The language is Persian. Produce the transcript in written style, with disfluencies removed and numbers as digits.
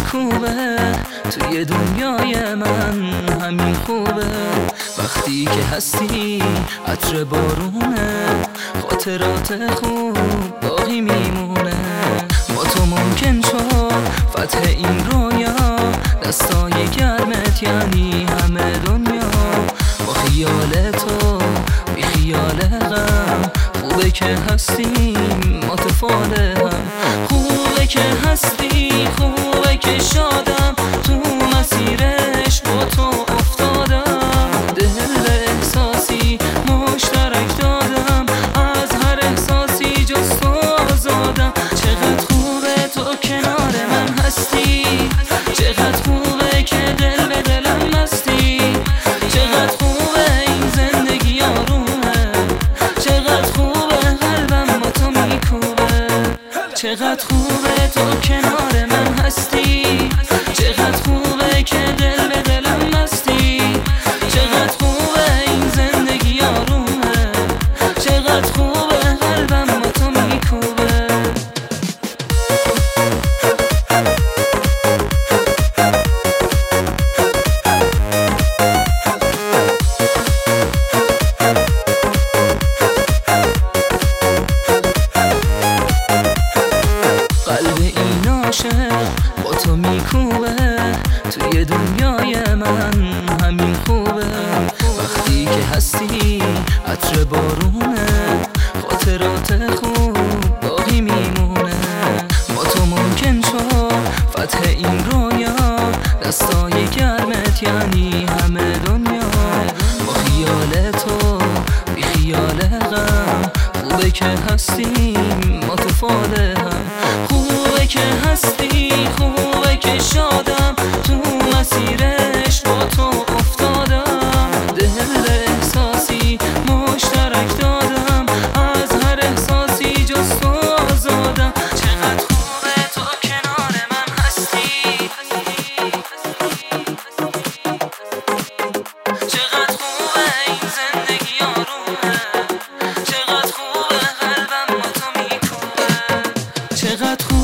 میکوبه توی دنیای من همین خوبه. وقتی که هستی عطر بارونه، خاطرات خوب باقی میمونه. با تو ممکن شد فتح این رویا، دستای گرمت یعنی همه دنیا. با خیال تو بی خیال غم، خوبه که هستیم متفاله هم. خوبه که هستی، خوبه که شادم، تو مسیرش با تو افتادم. دل احساسی مشترک دادم، از هر احساسی جز تو آزادم. چقدر خوبه تو کنار من هستی، چقدر خوبه که دل به دلم مستی. چقدر خوبه این زندگی آرومه، چقدر خوبه قلبم با تو میکوبه. چقدر خوبه تو کنار من هستی، چقدر خوبه که دل به دلم مستی. چقدر خوبه این زندگی آرومه، چقدر خوبه قلبم با تو میکوبه. قلب این عاشق با تو میکوبه توی دنیای من همین خوبه. وقتی که هستی عطر بارونه، خاطرات خوب باقی میمونه. با تو ممکن شد فتح این رویا، دستای گرمت یعنی همه دنیا. با خیال تو بی خیال غم، خوبه که هستیم متفاله هم. خوبه که هستی، خوبه که شادم، تو مسیرش با تو افتادم. دل احساسی مشترک دادم، از هر احساسی جز تو آزادم. چقدر خوبه تو کنار من هستی، چقدر خوبه این زندگی آرومه. چقدر خوبه قلبم با تو میکوبه. چقدر